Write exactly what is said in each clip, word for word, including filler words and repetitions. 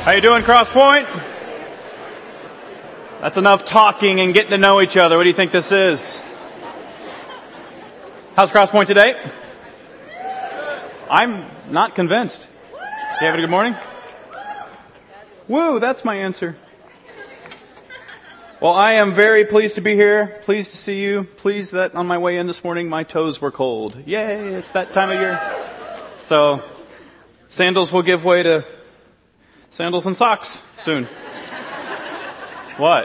How you doing, Cross Point? That's enough talking and getting to know each other. What do you think this is? How's Cross Point today? I'm not convinced. You having a good morning? Woo, that's my answer. Well, I am very pleased to be here. Pleased to see you. Pleased that on my way in this morning, my toes were cold. Yay, it's that time of year. So, sandals will give way to sandals and socks soon. What?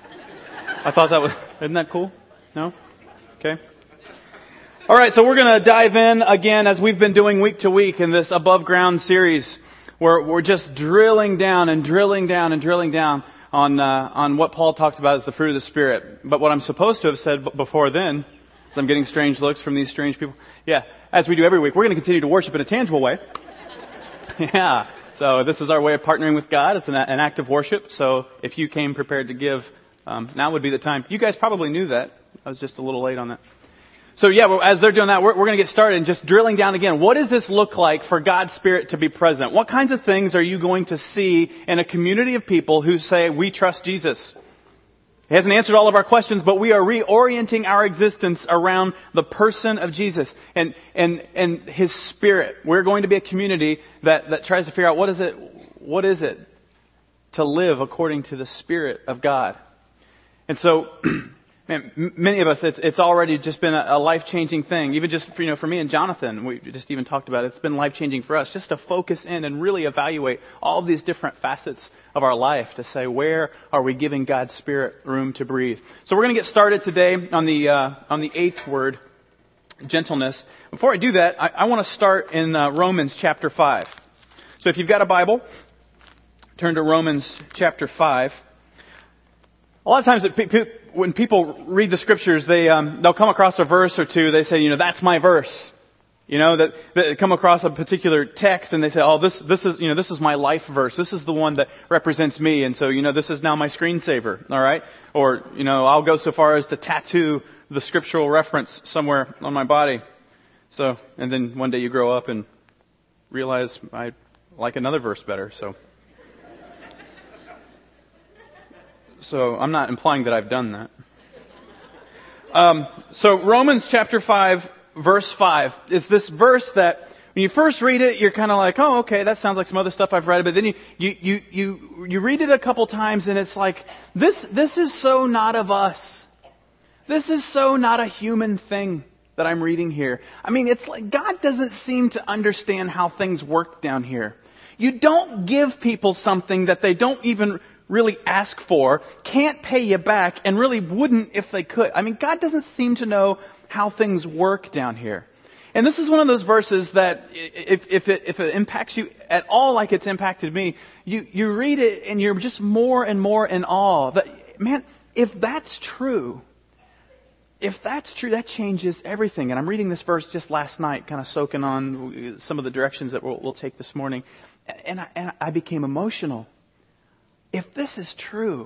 I thought that was, isn't that cool? No? Okay. All right, so we're going to dive in again as we've been doing week to week in this above ground series where we're just drilling down and drilling down and drilling down on uh, on what Paul talks about as the fruit of the Spirit. But what I'm supposed to have said b- before then, as I'm getting strange looks from these strange people. Yeah, as we do every week, we're going to continue to worship in a tangible way. Yeah, so this is our way of partnering with God. It's an, an act of worship. So if you came prepared to give, um, now would be the time. You guys probably knew that. I was just a little late on that. So yeah, well, as they're doing that, we're, we're going to get started and just drilling down again. What does this look like for God's Spirit to be present? What kinds of things are you going to see in a community of people who say, we trust Jesus? He hasn't answered all of our questions, but we are reorienting our existence around the person of Jesus and, and, and His Spirit. We're going to be a community that, that tries to figure out what is it, what is it to live according to the Spirit of God. And so, man, many of us, it's, it's already just been a, a life-changing thing. Even just, you know, for me and Jonathan, we just even talked about it. It's been life-changing for us just to focus in and really evaluate all these different facets of our life to say, where are we giving God's Spirit room to breathe? So we're going to get started today on the uh, on the eighth word, gentleness. Before I do that, I, I want to start in uh, Romans chapter five. So if you've got a Bible, turn to Romans chapter five. A lot of times it, pe- when people read the scriptures, they, um, they'll come across a verse or two. They say, you know, that's my verse. You know, that, that come across a particular text and they say, oh, this, this is, you know, this is my life verse. This is the one that represents me. And so, you know, this is now my screensaver. All right. Or, you know, I'll go so far as to tattoo the scriptural reference somewhere on my body. So, and then one day you grow up and realize I like another verse better. So. So I'm not implying that I've done that. Um, so Romans chapter five, verse five, is this verse that when you first read it, you're kind of like, oh, okay, that sounds like some other stuff I've read. But then you, you, you, you, you read it a couple times and it's like, this, this is so not of us. This is so not a human thing that I'm reading here. I mean, it's like God doesn't seem to understand how things work down here. You don't give people something that they don't even really ask for, can't pay you back, and really wouldn't if they could. I mean, God doesn't seem to know how things work down here. And this is one of those verses that if, if, it, if it impacts you at all like it's impacted me, you, you read it and you're just more and more in awe. That, man, if that's true, if that's true, that changes everything. And I'm reading this verse just last night, kind of soaking on some of the directions that we'll, we'll take this morning. And I, and I became emotional. If this is true,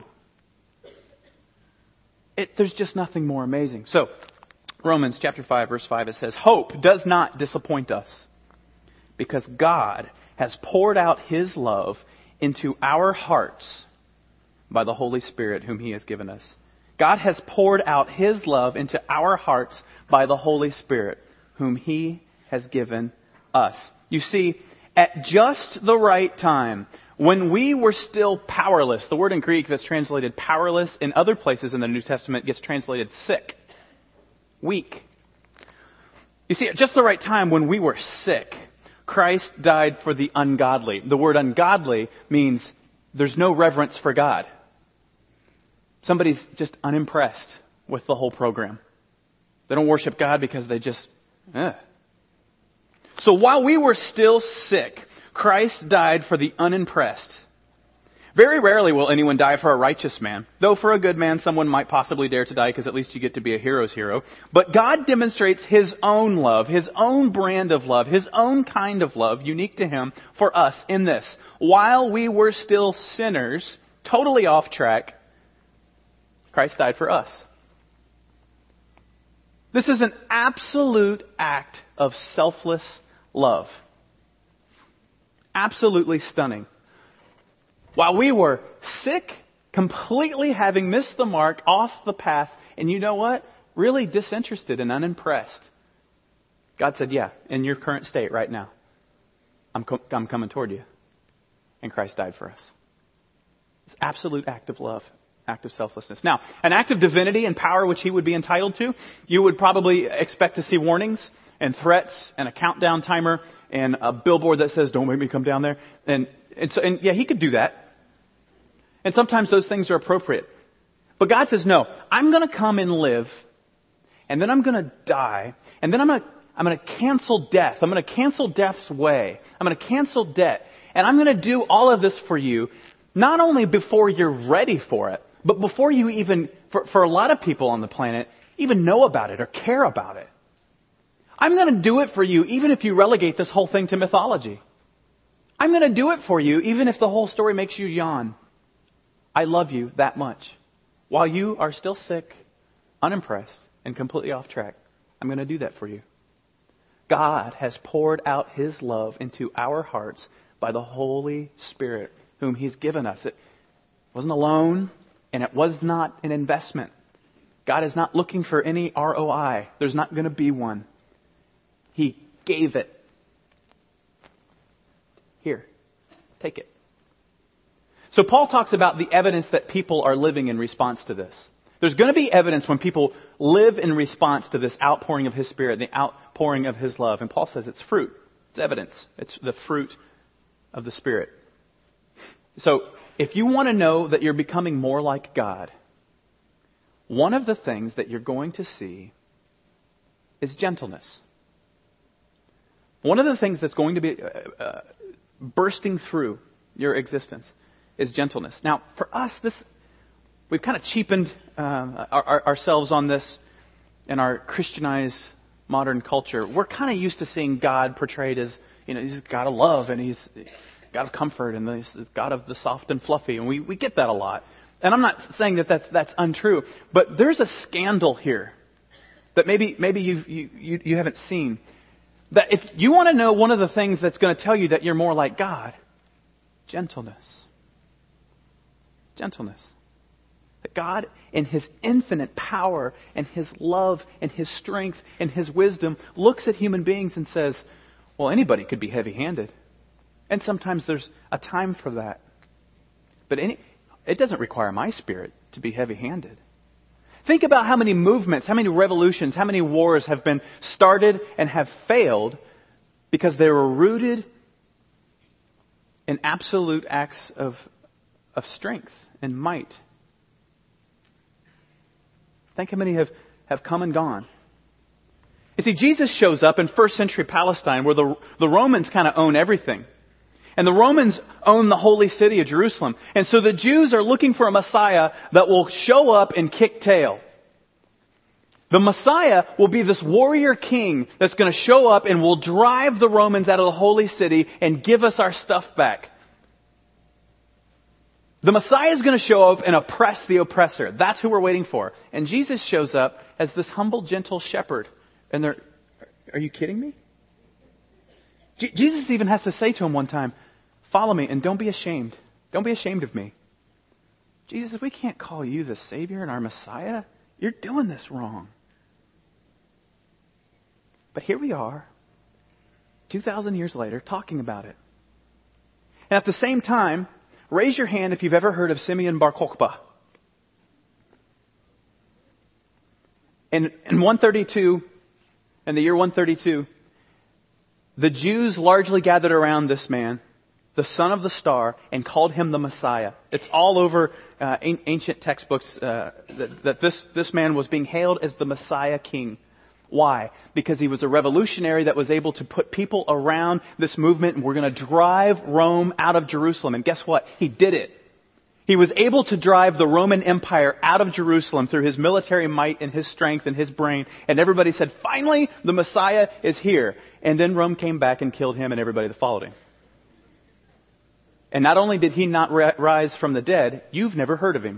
it, there's just nothing more amazing. So, Romans chapter five, verse five, it says, hope does not disappoint us because God has poured out His love into our hearts by the Holy Spirit whom He has given us. God has poured out His love into our hearts by the Holy Spirit whom He has given us. You see, at just the right time, when we were still powerless, the word in Greek that's translated powerless in other places in the New Testament gets translated sick, weak. You see, at just the right time when we were sick, Christ died for the ungodly. The word ungodly means there's no reverence for God. Somebody's just unimpressed with the whole program. They don't worship God because they just, eh. So while we were still sick, Christ died for the unimpressed. Very rarely will anyone die for a righteous man, though for a good man someone might possibly dare to die because at least you get to be a hero's hero. But God demonstrates His own love, His own brand of love, His own kind of love, unique to Him, for us in this. While we were still sinners, totally off track, Christ died for us. This is an absolute act of selfless love. Absolutely stunning. While we were sick, completely having missed the mark, off the path, and you know what? Really disinterested and unimpressed. God said, yeah, in your current state right now, I'm, co- I'm coming toward you. And Christ died for us. It's absolute act of love, act of selflessness. Now, an act of divinity and power which he would be entitled to, you would probably expect to see warnings and threats and a countdown timer and a billboard that says, don't make me come down there. And, and, so, and yeah, he could do that. And sometimes those things are appropriate. But God says, no, I'm going to come and live, and then I'm going to die, and then I'm going to I'm going to cancel death. I'm going to cancel death's way. I'm going to cancel debt. And I'm going to do all of this for you, not only before you're ready for it, but before you even, for, for a lot of people on the planet, even know about it or care about it. I'm going to do it for you even if you relegate this whole thing to mythology. I'm going to do it for you even if the whole story makes you yawn. I love you that much. While you are still sick, unimpressed, and completely off track, I'm going to do that for you. God has poured out His love into our hearts by the Holy Spirit, whom He's given us. It wasn't a loan, and it was not an investment. God is not looking for any R O I. There's not going to be one. He gave it. Here, take it. So Paul talks about the evidence that people are living in response to this. There's going to be evidence when people live in response to this outpouring of His Spirit, the outpouring of His love. And Paul says it's fruit. It's evidence. It's the fruit of the Spirit. So if you want to know that you're becoming more like God, one of the things that you're going to see is gentleness. One of the things that's going to be uh, uh, bursting through your existence is gentleness. Now, for us, this we've kind of cheapened um, our, our, ourselves on this in our Christianized modern culture. We're kind of used to seeing God portrayed as, you know, He's God of love and He's God of comfort and He's God of the soft and fluffy. And we, we get that a lot. And I'm not saying that that's, that's untrue. But there's a scandal here that maybe maybe you've, you, you, you haven't seen. That if you want to know one of the things that's going to tell you that you're more like God, gentleness. Gentleness. That God, in His infinite power and His love and His strength and His wisdom, looks at human beings and says, well, anybody could be heavy-handed. And sometimes there's a time for that. But any, it doesn't require my spirit to be heavy-handed. Think about how many movements, how many revolutions, how many wars have been started and have failed because they were rooted in absolute acts of, of strength and might. Think how many have, have come and gone. You see, Jesus shows up in first century Palestine where the, the Romans kind of own everything. And the Romans own the holy city of Jerusalem. And so the Jews are looking for a Messiah that will show up and kick tail. The Messiah will be this warrior king that's going to show up and will drive the Romans out of the holy city and give us our stuff back. The Messiah is going to show up and oppress the oppressor. That's who we're waiting for. And Jesus shows up as this humble, gentle shepherd. And they're, are you kidding me? Je- Jesus even has to say to him one time, follow me and don't be ashamed. Don't be ashamed of me. Jesus, we can't call you the Savior and our Messiah. You're doing this wrong. But here we are, two thousand years later, talking about it. And at the same time, raise your hand if you've ever heard of Simeon Bar Kokhba. In, in one thirty-two, in the year one thirty-two, the Jews largely gathered around this man, the son of the star, and called him the Messiah. It's all over uh, ancient textbooks uh, that, that this, this man was being hailed as the Messiah king. Why? Because he was a revolutionary that was able to put people around this movement, and we're going to drive Rome out of Jerusalem. And guess what? He did it. He was able to drive the Roman Empire out of Jerusalem through his military might and his strength and his brain. And everybody said, finally, the Messiah is here. And then Rome came back and killed him and everybody that followed him. And not only did he not rise from the dead, you've never heard of him.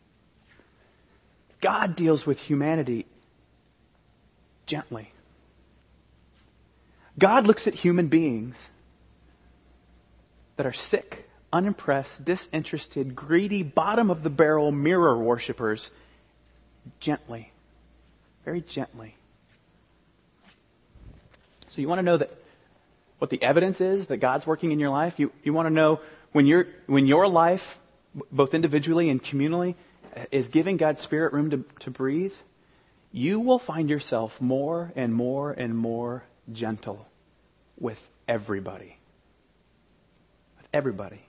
God deals with humanity gently. God looks at human beings that are sick, unimpressed, disinterested, greedy, bottom of the barrel mirror worshipers gently. Very gently. So you want to know that what the evidence is that God's working in your life? You you want to know when you're when your life, both individually and communally, is giving God's Spirit room to, to breathe? You will find yourself more and more and more gentle with everybody. With everybody.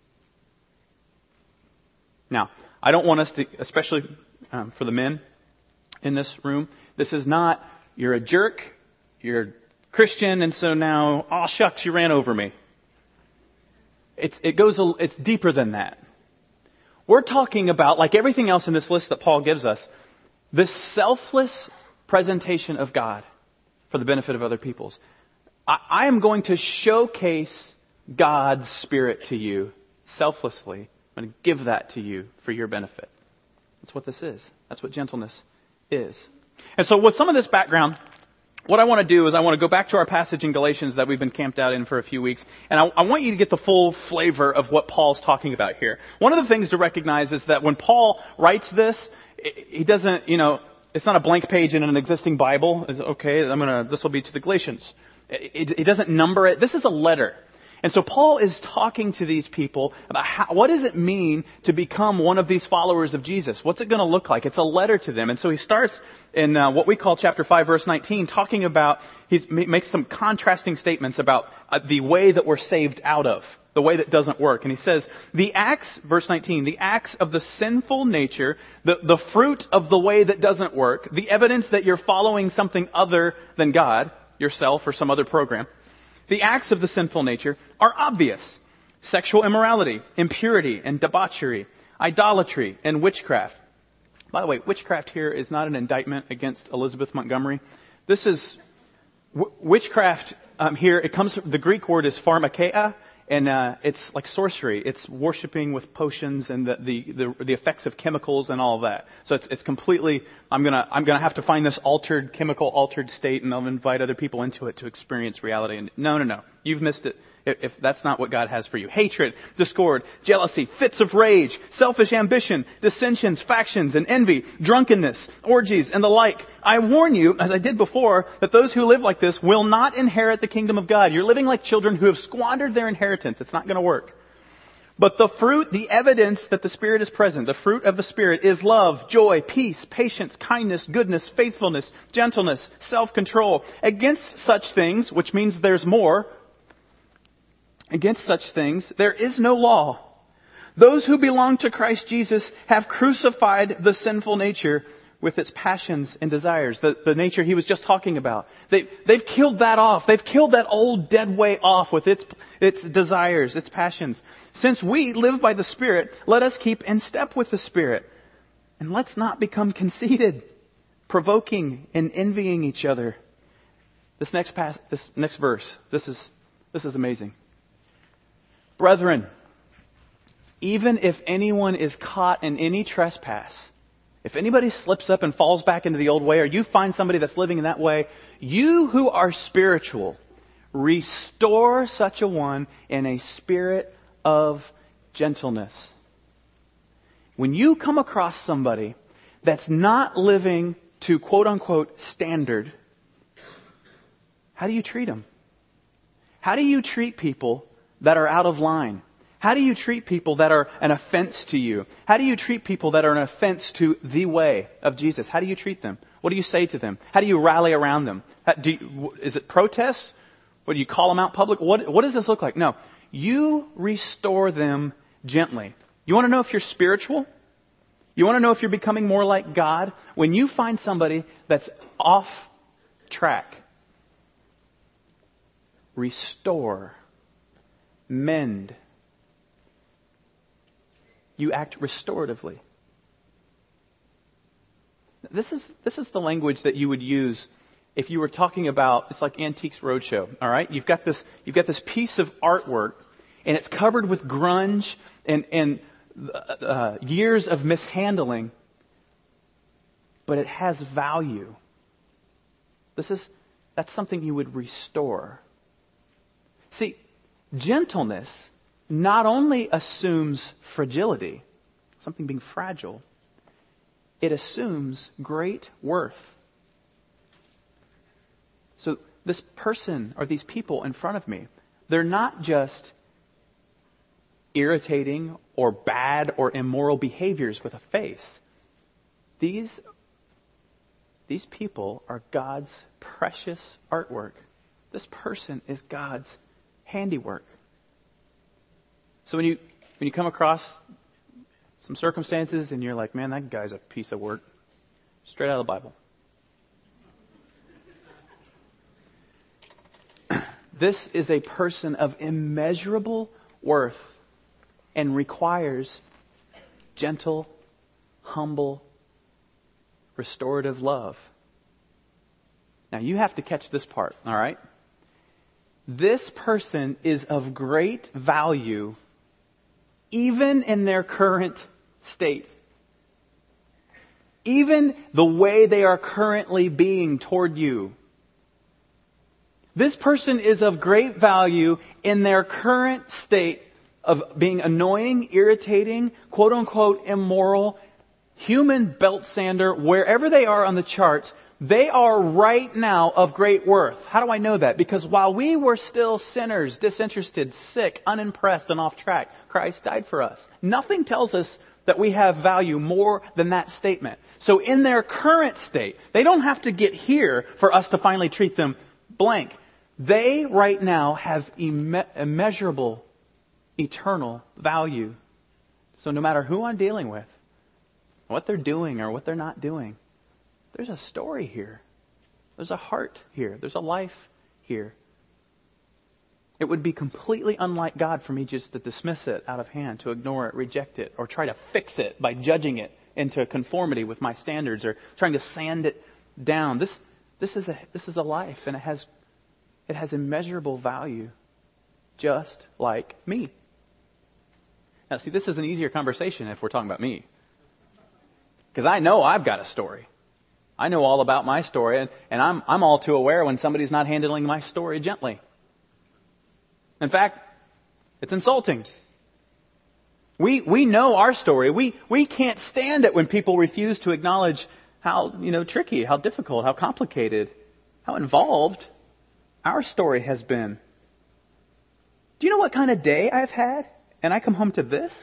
Now, I don't want us to, especially um, for the men in this room, this is not, you're a jerk, you're Christian, and so now, oh shucks, you ran over me. It's, it goes, a, it's deeper than that. We're talking about, like everything else in this list that Paul gives us, this selfless presentation of God for the benefit of other peoples. I, I am going to showcase God's Spirit to you selflessly. I'm going to give that to you for your benefit. That's what this is. That's what gentleness is. And so with some of this background, what I want to do is I want to go back to our passage in Galatians that we've been camped out in for a few weeks. And I, I want you to get the full flavor of what Paul's talking about here. One of the things to recognize is that when Paul writes this, he doesn't, you know, it's not a blank page in an existing Bible. It's, okay, I'm going to, this will be to the Galatians. It, it doesn't number it. This is a letter. And so Paul is talking to these people about how, what does it mean to become one of these followers of Jesus? What's it going to look like? It's a letter to them. And so he starts in uh, what we call chapter five, verse nineteen, talking about, he makes some contrasting statements about uh, the way that we're saved out of, the way that doesn't work. And he says, the acts, verse nineteen, the acts of the sinful nature, the, the fruit of the way that doesn't work, the evidence that you're following something other than God, yourself or some other program, the acts of the sinful nature are obvious. Sexual immorality, impurity and debauchery, idolatry and witchcraft. By the way, witchcraft here is not an indictment against Elizabeth Montgomery. This is w- witchcraft um, here. It comes from, the Greek word is pharmakeia, and uh, it's like sorcery. It's worshiping with potions and the, the the the effects of chemicals and all of that. So it's it's completely. I'm gonna I'm gonna have to find this altered chemical altered state, and I'll invite other people into it to experience reality. And no, no, no, you've missed it. If, if that's not what God has for you. Hatred, discord, jealousy, fits of rage, selfish ambition, dissensions, factions, and envy, drunkenness, orgies, and the like. I warn you, as I did before, that those who live like this will not inherit the kingdom of God. You're living like children who have squandered their inheritance. It's not going to work. But the fruit, the evidence that the Spirit is present, the fruit of the Spirit is love, joy, peace, patience, kindness, goodness, faithfulness, gentleness, self-control. Against such things, which means there's more, against such things, there is no law. Those who belong to Christ Jesus have crucified the sinful nature with its passions and desires. The, the nature he was just talking about. They, they've killed that off. They've killed that old dead way off with its, its desires, its passions. Since we live by the Spirit, let us keep in step with the Spirit. And let's not become conceited, provoking and envying each other. This next pass, this next verse, this is, this is amazing. Brethren, even if anyone is caught in any trespass, if anybody slips up and falls back into the old way, or you find somebody that's living in that way, you who are spiritual, restore such a one in a spirit of gentleness. When you come across somebody that's not living to quote unquote standard, how do you treat them? How do you treat people that are out of line? How do you treat people that are an offense to you? How do you treat people that are an offense to the way of Jesus? How do you treat them? What do you say to them? How do you rally around them? How, do you, is it protest? What do you call them out public? What, what does this look like? No. You restore them gently. You want to know if you're spiritual? You want to know if you're becoming more like God? When you find somebody that's off track, restore. Mend. You act restoratively. This is this is the language that you would use if you were talking about, it's like Antiques Roadshow, all right? You've got this you've got this piece of artwork, and it's covered with grunge and and uh, years of mishandling, but it has value. This is that's something you would restore. See, gentleness not only assumes fragility, something being fragile, it assumes great worth. So this person or these people in front of me, they're not just irritating or bad or immoral behaviors with a face. These, these people are God's precious artwork. This person is God's handiwork. So when you when you come across some circumstances and you're like, man, that guy's a piece of work, straight out of the Bible. This is a person of immeasurable worth and requires gentle, humble, restorative love. Now you have to catch this part, all right? This person is of great value even in their current state. Even the way they are currently being toward you. This person is of great value in their current state of being annoying, irritating, quote unquote immoral, human belt sander, wherever they are on the charts. They are right now of great worth. How do I know that? Because while we were still sinners, disinterested, sick, unimpressed, and off track, Christ died for us. Nothing tells us that we have value more than that statement. So in their current state, they don't have to get here for us to finally treat them blank. They right now have imme- immeasurable, eternal value. So no matter who I'm dealing with, what they're doing or what they're not doing, there's a story here. There's a heart here. There's a life here. It would be completely unlike God for me just to dismiss it out of hand, to ignore it, reject it, or try to fix it by judging it into conformity with my standards or trying to sand it down. This this is a this is a life, and it has it has immeasurable value, just like me. Now, see, this is an easier conversation if we're talking about me, because I know I've got a story. I know all about my story, and, and I'm I'm all too aware when somebody's not handling my story gently. In fact, it's insulting. We we know our story. We we can't stand it when people refuse to acknowledge how, you know, tricky, how difficult, how complicated, how involved our story has been. Do you know what kind of day I've had? And I come home to this?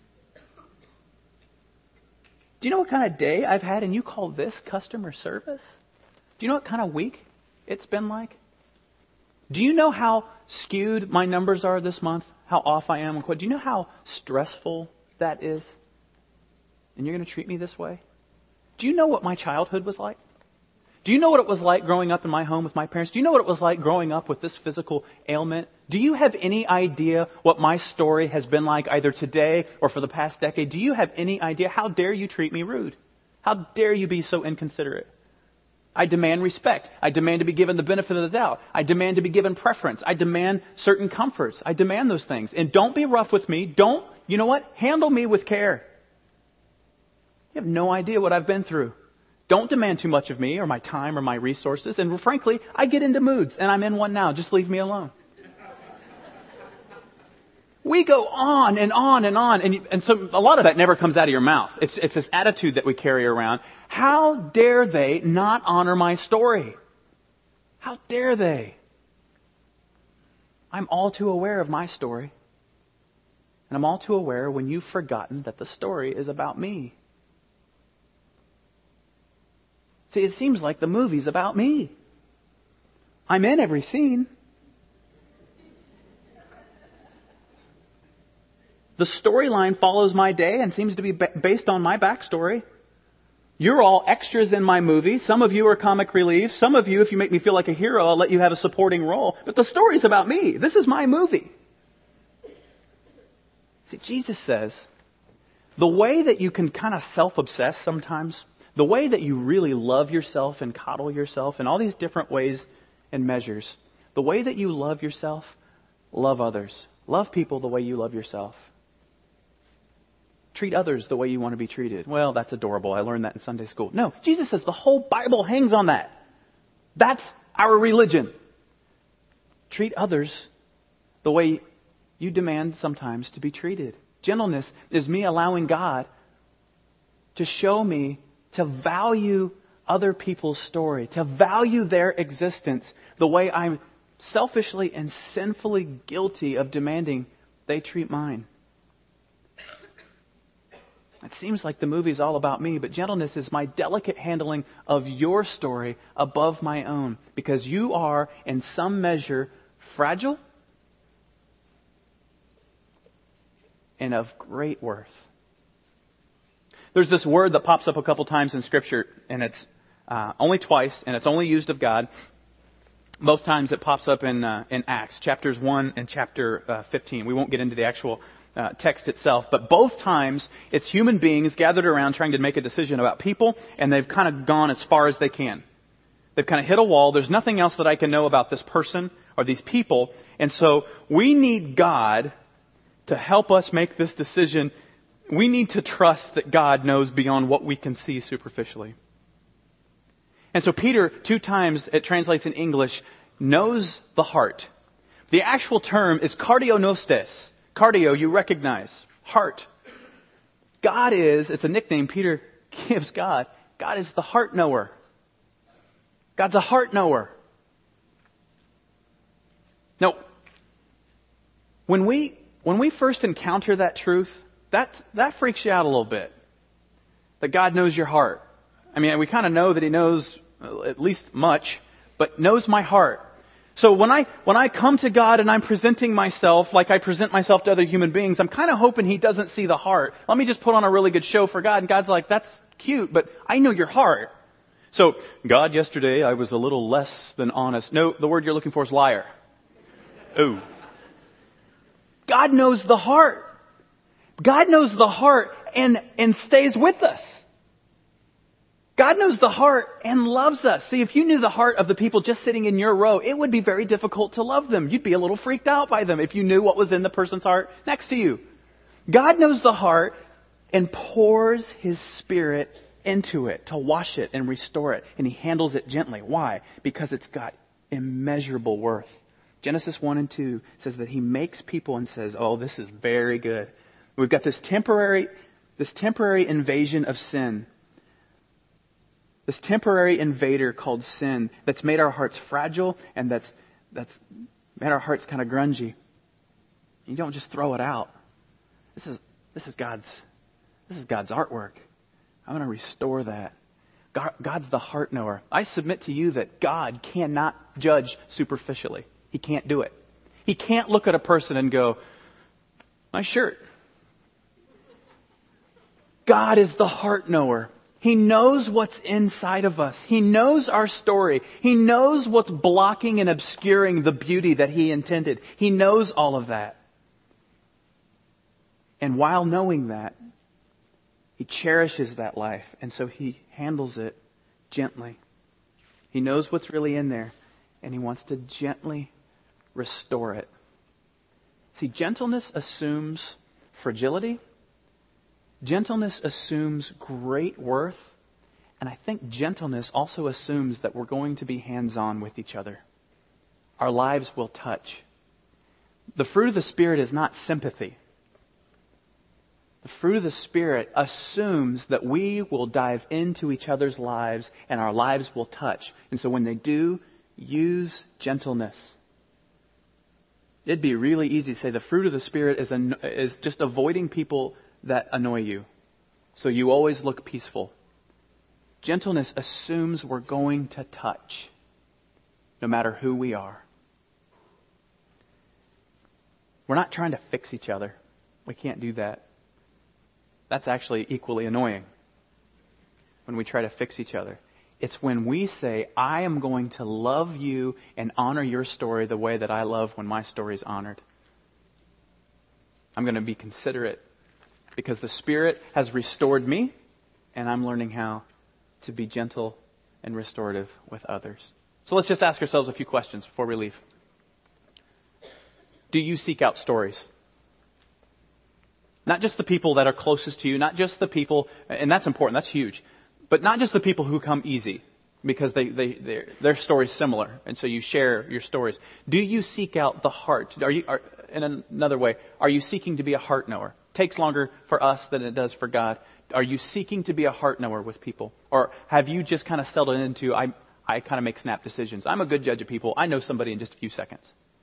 Do you know what kind of day I've had and you call this customer service? Do you know what kind of week it's been like? Do you know how skewed my numbers are this month? How off I am? Do you know how stressful that is? And you're going to treat me this way? Do you know what my childhood was like? Do you know what it was like growing up in my home with my parents? Do you know what it was like growing up with this physical ailment? Do you have any idea what my story has been like either today or for the past decade? Do you have any idea? How dare you treat me rude? How dare you be so inconsiderate? I demand respect. I demand to be given the benefit of the doubt. I demand to be given preference. I demand certain comforts. I demand those things. And don't be rough with me. Don't, you know what? Handle me with care. You have no idea what I've been through. Don't demand too much of me or my time or my resources. And frankly, I get into moods, and I'm in one now. Just leave me alone. We go on and on and on. And, and so a lot of that never comes out of your mouth. It's, it's this attitude that we carry around. How dare they not honor my story? How dare they? I'm all too aware of my story. And I'm all too aware when you've forgotten that the story is about me. See, it seems like the movie's about me. I'm in every scene. The storyline follows my day and seems to be based on my backstory. You're all extras in my movie. Some of you are comic relief. Some of you, if you make me feel like a hero, I'll let you have a supporting role. But the story's about me. This is my movie. See, Jesus says, the way that you can kind of self-obsess sometimes, the way that you really love yourself and coddle yourself in all these different ways and measures, the way that you love yourself, love others. Love people the way you love yourself. Treat others the way you want to be treated. Well, that's adorable. I learned that in Sunday school. No, Jesus says the whole Bible hangs on that. That's our religion. Treat others the way you demand sometimes to be treated. Gentleness is me allowing God to show me to value other people's story, to value their existence the way I'm selfishly and sinfully guilty of demanding they treat mine. It seems like the movie's all about me, but gentleness is my delicate handling of your story above my own, because you are, in some measure, fragile and of great worth. There's this word that pops up a couple times in Scripture, and it's uh, only twice, and it's only used of God. Most times it pops up in uh, in Acts, chapters one and chapter uh, fifteen. We won't get into the actual uh, text itself, but both times it's human beings gathered around trying to make a decision about people, and they've kind of gone as far as they can. They've kind of hit a wall. There's nothing else that I can know about this person or these people, and so we need God to help us make this decision. We need to trust that God knows beyond what we can see superficially. And so Peter, two times it translates in English, knows the heart. The actual term is kardionostes. Cardio, you recognize. Heart. God is, it's a nickname Peter gives God. God is the heart knower. God's a heart knower. Now, when we, when we first encounter that truth, that, that freaks you out a little bit. That God knows your heart. I mean, we kind of know that He knows at least much, but knows my heart. So when I when I come to God and I'm presenting myself like I present myself to other human beings, I'm kind of hoping He doesn't see the heart. Let me just put on a really good show for God. And God's like, that's cute, but I know your heart. So, God, yesterday I was a little less than honest. No, the word you're looking for is liar. Oh. God knows the heart. God knows the heart and, and stays with us. God knows the heart and loves us. See, if you knew the heart of the people just sitting in your row, it would be very difficult to love them. You'd be a little freaked out by them if you knew what was in the person's heart next to you. God knows the heart and pours His Spirit into it to wash it and restore it. And He handles it gently. Why? Because it's got immeasurable worth. Genesis one and two says that He makes people and says, oh, this is very good. We've got this temporary, this temporary invasion of sin. This temporary invader called sin that's made our hearts fragile and that's that's made our hearts kind of grungy. You don't just throw it out. This is this is God's this is God's artwork. I'm going to restore that. God, God's the heart knower. I submit to you that God cannot judge superficially. He can't do it. He can't look at a person and go, "Nice shirt." God is the heart knower. He knows what's inside of us. He knows our story. He knows what's blocking and obscuring the beauty that He intended. He knows all of that. And while knowing that, He cherishes that life. And so He handles it gently. He knows what's really in there. And He wants to gently restore it. See, gentleness assumes fragility. Gentleness assumes great worth, and I think gentleness also assumes that we're going to be hands-on with each other. Our lives will touch. The fruit of the Spirit is not sympathy. The fruit of the Spirit assumes that we will dive into each other's lives and our lives will touch. And so when they do, use gentleness. It'd be really easy to say the fruit of the Spirit is, an, is just avoiding people that annoy you. So you always look peaceful. Gentleness assumes we're going to touch, no matter who we are. We're not trying to fix each other. We can't do that. That's actually equally annoying when we try to fix each other. It's when we say, I am going to love you and honor your story the way that I love when my story is honored. I'm going to be considerate. Because the Spirit has restored me, and I'm learning how to be gentle and restorative with others. So let's just ask ourselves a few questions before we leave. Do you seek out stories? Not just the people that are closest to you, not just the people, and that's important, that's huge, but not just the people who come easy, because they, they, their story's similar, and so you share your stories. Do you seek out the heart? Are you, are, in another way. Are you seeking to be a heart knower? It takes longer for us than it does for God. Are you seeking to be a heart knower with people? Or have you just kind of settled into, I, I kind of make snap decisions. I'm a good judge of people. I know somebody in just a few seconds.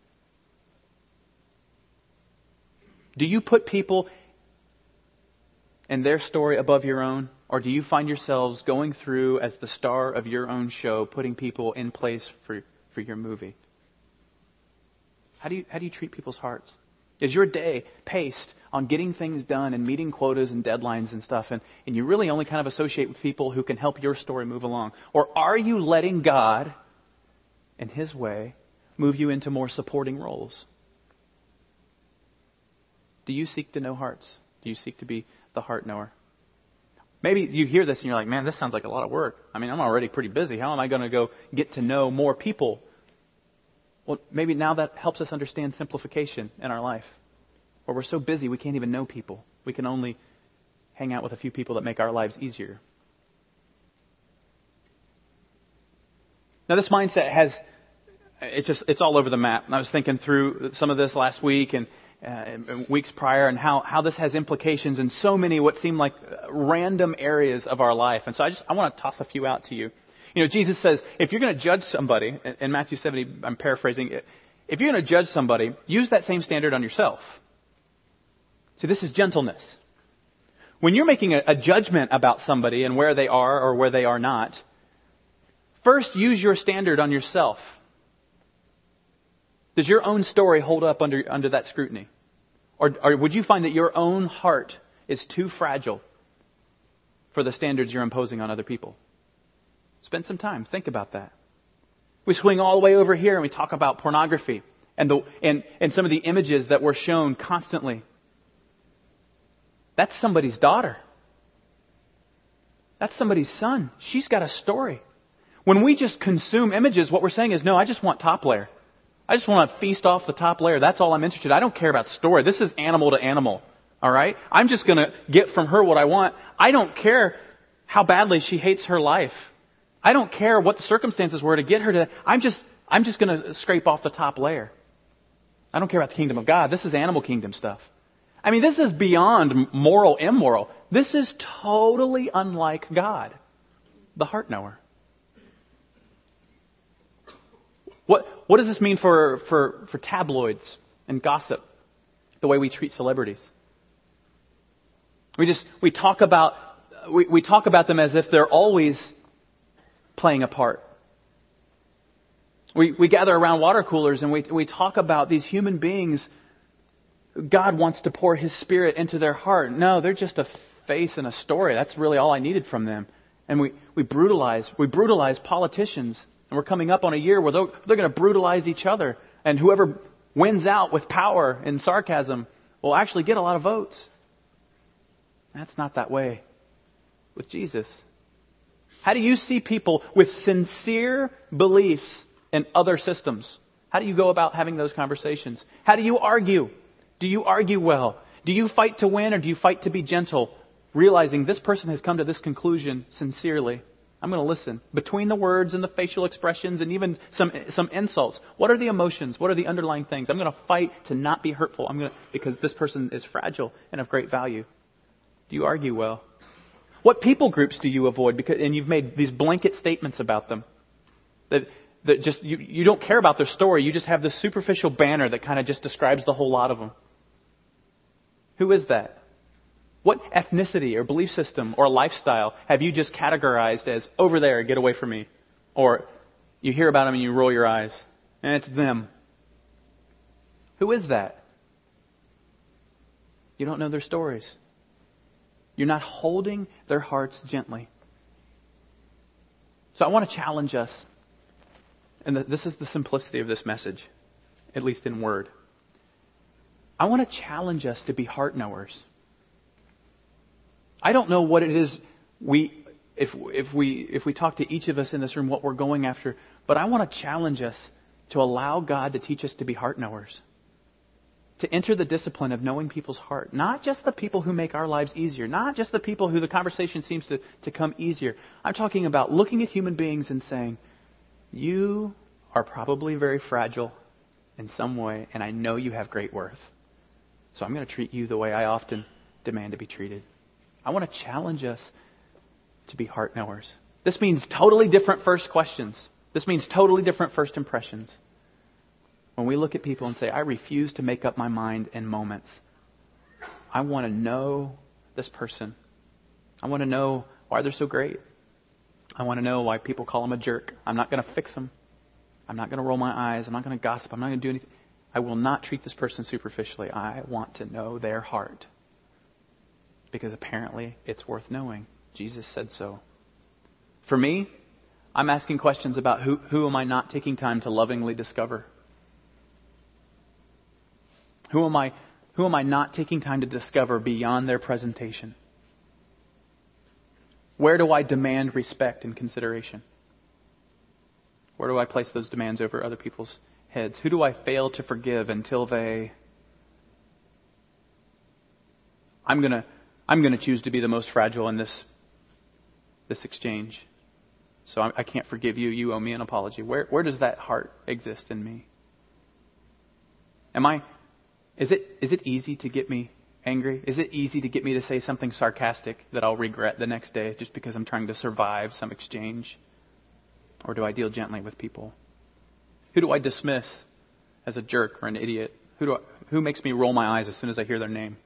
Do you put people and their story above your own? Or do you find yourselves going through as the star of your own show, putting people in place for, for your movie? How do you, how do you treat people's hearts? Is your day paced on getting things done and meeting quotas and deadlines and stuff, and, and you really only kind of associate with people who can help your story move along? Or are you letting God, in His way, move you into more supporting roles? Do you seek to know hearts? Do you seek to be the heart knower? Maybe you hear this and you're like, man, this sounds like a lot of work. I mean, I'm already pretty busy. How am I going to go get to know more people? Well, maybe now that helps us understand simplification in our life. Where we're so busy we can't even know people. We can only hang out with a few people that make our lives easier. Now this mindset has, it's just, it's all over the map. And I was thinking through some of this last week and Uh, weeks prior, and how, how this has implications in so many what seem like random areas of our life. And so I just I want to toss a few out to you. You know, Jesus says, if you're going to judge somebody, in Matthew seventy, I'm paraphrasing, if you're going to judge somebody, use that same standard on yourself. So this is gentleness. When you're making a, a judgment about somebody and where they are or where they are not, first use your standard on yourself. Does your own story hold up under under that scrutiny? Or, or would you find that your own heart is too fragile for the standards you're imposing on other people? Spend some time. Think about that. We swing all the way over here and we talk about pornography and the and, and some of the images that we're shown constantly. That's somebody's daughter. That's somebody's son. She's got a story. When we just consume images, what we're saying is, no, I just want top layer. I just want to feast off the top layer. That's all I'm interested in. I don't care about story. This is animal to animal. All right? I'm just going to get from her what I want. I don't care how badly she hates her life. I don't care what the circumstances were to get her to. I'm just, I'm just going to scrape off the top layer. I don't care about the kingdom of God. This is animal kingdom stuff. I mean, this is beyond moral, immoral. This is totally unlike God, the heart knower. What what does this mean for, for, for tabloids and gossip? The way we treat celebrities. We just we talk about we, we talk about them as if they're always playing a part. We we gather around water coolers and we we talk about these human beings. God wants to pour His Spirit into their heart. No, they're just a face and a story. That's really all I needed from them. And we, we brutalize we brutalize politicians. And we're coming up on a year where they're, they're going to brutalize each other. And whoever wins out with power and sarcasm will actually get a lot of votes. That's not that way with Jesus. How do you see people with sincere beliefs in other systems? How do you go about having those conversations? How do you argue? Do you argue well? Do you fight to win or do you fight to be gentle? Realizing this person has come to this conclusion sincerely. I'm going to listen. Between the words and the facial expressions and even some some insults. What are the emotions? What are the underlying things? I'm going to fight to not be hurtful. I'm going to, because this person is fragile and of great value. Do you argue well? What people groups do you avoid? Because and you've made these blanket statements about them. That that just you, you don't care about their story. You just have this superficial banner that kind of just describes the whole lot of them. Who is that? What ethnicity or belief system or lifestyle have you just categorized as over there, get away from me? Or you hear about them and you roll your eyes and it's them. Who is that? You don't know their stories. You're not holding their hearts gently. So I want to challenge us. And this is the simplicity of this message, at least in word. I want to challenge us to be heart knowers. I don't know what it is we, if if we if we talk to each of us in this room, what we're going after, but I want to challenge us to allow God to teach us to be heart knowers. To enter the discipline of knowing people's heart. Not just the people who make our lives easier. Not just the people who the conversation seems to, to come easier. I'm talking about looking at human beings and saying, you are probably very fragile. in some way, and I know you have great worth. So I'm going to treat you the way I often demand to be treated. I want to challenge us to be heart knowers. This means totally different first questions. This means totally different first impressions. When we look at people and say, I refuse to make up my mind in moments. I want to know this person. I want to know why they're so great. I want to know why people call him a jerk. I'm not going to fix him. I'm not going to roll my eyes. I'm not going to gossip. I'm not going to do anything. I will not treat this person superficially. I want to know their heart. Because apparently it's worth knowing. Jesus said so. For me, I'm asking questions about who, who am I not taking time to lovingly discover? Who am I, who am I not taking time to discover beyond their presentation? Where do I demand respect and consideration? Where do I place those demands over other people's heads? Who do I fail to forgive until they... I'm going to I'm going to choose to be the most fragile in this this exchange. So I, I can't forgive you. You owe me an apology. Where where does that heart exist in me? Am I... Is it is it easy to get me angry? Is it easy to get me to say something sarcastic that I'll regret the next day just because I'm trying to survive some exchange? Or do I deal gently with people? Who do I dismiss as a jerk or an idiot? Who do I, who makes me roll my eyes as soon as I hear their name?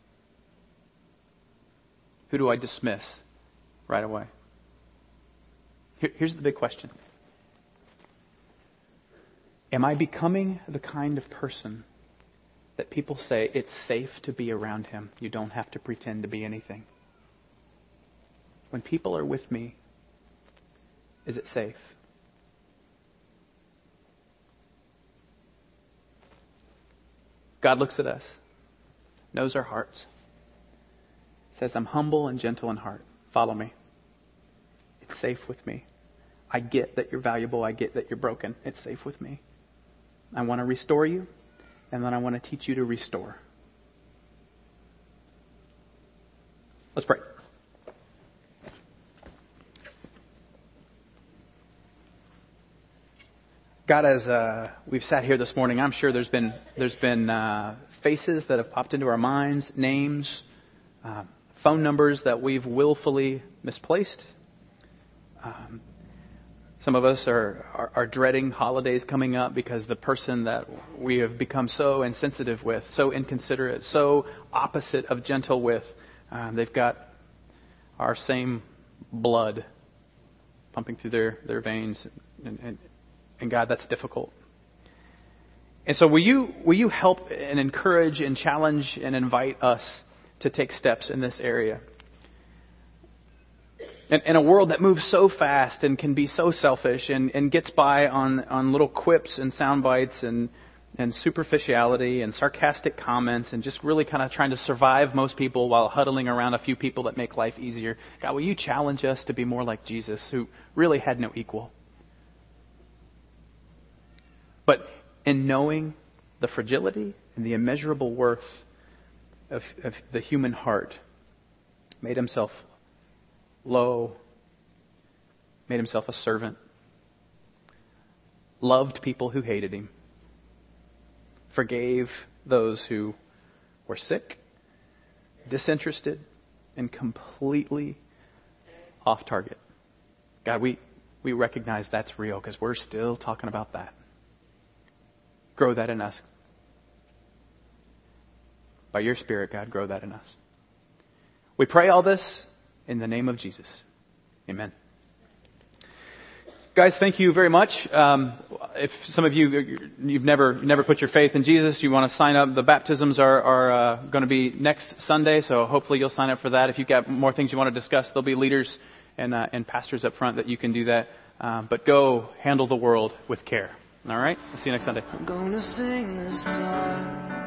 Who do I dismiss right away? Here, here's the big question. Am I becoming the kind of person that people say it's safe to be around him? You don't have to pretend to be anything. When people are with me, is it safe? God looks at us, knows our hearts, says, I'm humble and gentle in heart. Follow me. It's safe with me. I get that you're valuable. I get that you're broken. It's safe with me. I want to restore you, and then I want to teach you to restore. Let's pray. God, as uh, we've sat here this morning, I'm sure there's been there's been uh, faces that have popped into our minds, names, uh, phone numbers that we've willfully misplaced. Um, some of us are, are, are dreading holidays coming up because the person that we have become so insensitive with, so inconsiderate, so opposite of gentle with, um, they've got our same blood pumping through their, their veins. And, and, and God, that's difficult. And so will you will you help and encourage and challenge and invite us to take steps in this area? In, in a world that moves so fast and can be so selfish and, and gets by on, on little quips and sound bites and, and superficiality and sarcastic comments and just really kind of trying to survive most people while huddling around a few people that make life easier. God, will you challenge us to be more like Jesus, who really had no equal? But in knowing the fragility and the immeasurable worth of, of the human heart, made himself low, made himself a servant, loved people who hated him, forgave those who were sick, disinterested, and completely off target. God, we, we recognize that's real because we're still talking about that. Grow that in us. By your Spirit, God, grow that in us. We pray all this in the name of Jesus. Amen. Guys, thank you very much. Um, if some of you, you've never never put your faith in Jesus, you want to sign up. The baptisms are, are uh, going to be next Sunday, so hopefully you'll sign up for that. If you've got more things you want to discuss, there'll be leaders and, uh, and pastors up front that you can do that. Um, but go handle the world with care. All right? I'll see you next Sunday. I'm gonna sing this song